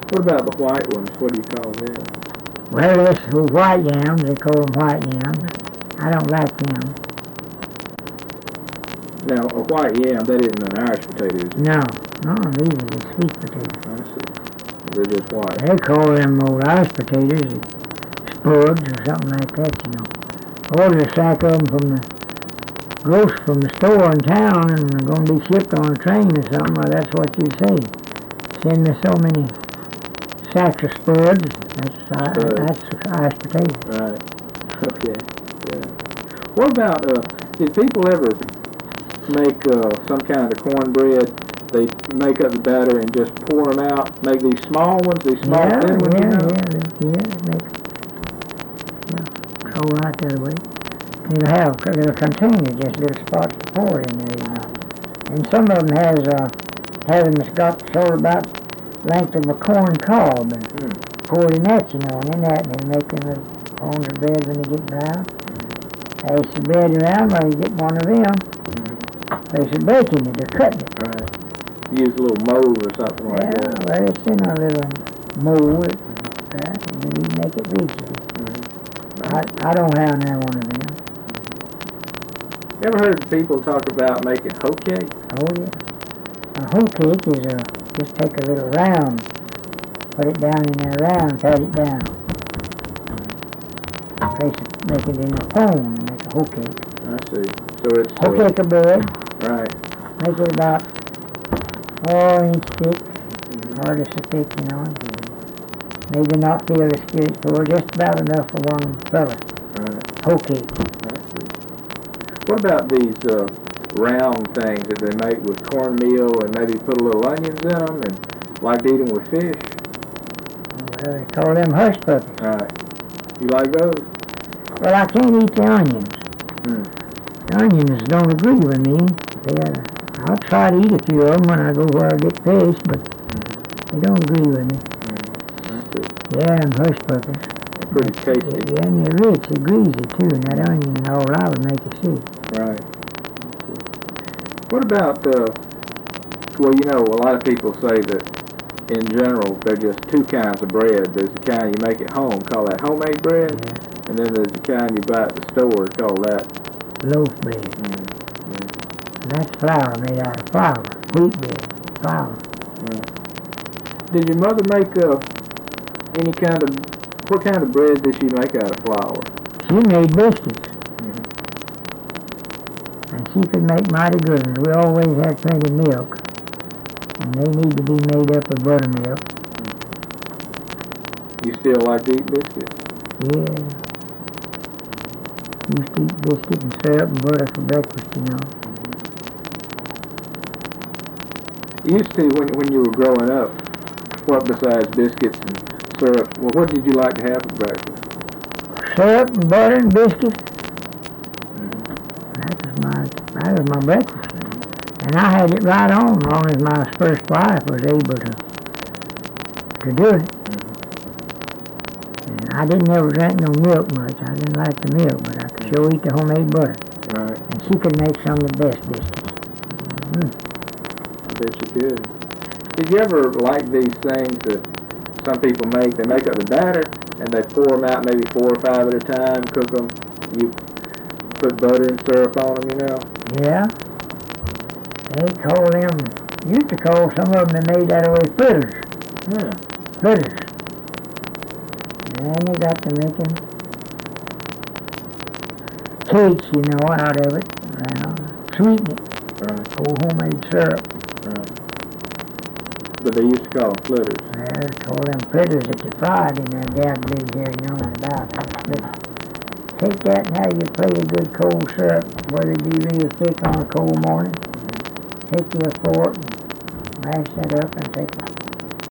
What about the white ones? What do you call them? Well, this white yams, they call them white yams. I don't like them. Now, a white yam, that isn't an Irish potato, is it? No, these are the sweet potatoes. I see. They're just white. They call them old Irish potatoes spuds or something like that, you know. Ordered a sack of them from the store in town, and they're going to be shipped on a train or something. Well, that's what you say. Send me so many sacks of spuds. That's Irish potatoes. Right. Okay. Yeah. What about, did people ever make some kind of cornbread? They make up the batter and just pour them out, make these small ones, thing ones, you know? Go right that way. It'll contain just little spots to pour it in there, you know. And some of them have them that's got sort of about length of a corn cob, and pour it in that, you know, and in that, and then make them on the bread when they get brown. Pass the bread around while you get one of them. There's a baking it, or cutting it. Right. Use a little mold or something like that. Yeah, well, it's in a little mold, right, and then you make it reachable. I don't have now one of them. You ever heard people talk about making hoe cake? Oh, yeah. A hoe cake is just take a little round, put it down in that round, pat it down. Make it in a cone and make a hoe cake. I see. So it's... Hoe cake of bread. Right. Make it about 4-inch thick, hardly so thick, you know. Maybe not feel the spirit full, just about enough for one fella. Right. Hoe cake. I see. What about these round things that they make with cornmeal and maybe put a little onions in them and like to eat them with fish? Well, they call them hush puppies. Right. You like those? Well, I can't eat the onions. The onions don't agree with me. I'll try to eat a few of them when I go where I get fish, but they don't agree with me. Yeah, and hush puppies. They're pretty tasty. Yeah, and they're rich, they're greasy too, and that onion and all that would make you sick. Right. What about, well, you know, a lot of people say that in general there are just two kinds of bread. There's the kind you make at home, call that homemade bread, and then there's the kind you buy at the store, call that loaf bread. That's flour made out of flour, wheat bread, flour. Did your mother make what kind of bread did she make out of flour? She made biscuits. And she could make mighty good ones. We always had plenty of milk, and they need to be made up of buttermilk. You still like to eat biscuits? Yeah. Used to eat biscuits and syrup and butter for breakfast, you know. Used to, when you were growing up, what besides biscuits and syrup, well, what did you like to have for breakfast? Syrup and butter and biscuits. That was my breakfast. And I had it right on as long as my first wife was able to do it. And I didn't ever drink no milk much. I didn't like the milk, but I could sure eat the homemade butter. Right. And she could make some of the best biscuits. I bet you could. Did you ever like these things that some people make? They make up the batter and they pour them out maybe 4 or 5 at a time, cook them. You put butter and syrup on them, you know? Yeah. They used to call some of them they made that way fritters. Yeah. Fritters. And they got to making cakes, you know, out of it. Sweeten it. Right. Old homemade syrup. Right. But they used to call them fritters. Yeah, they call them fritters that you fried in there. Dad lives there, you know about that. Take that and how you play a good cold syrup, whether it be real thick on a cold morning. Take your fork and mash that up and take a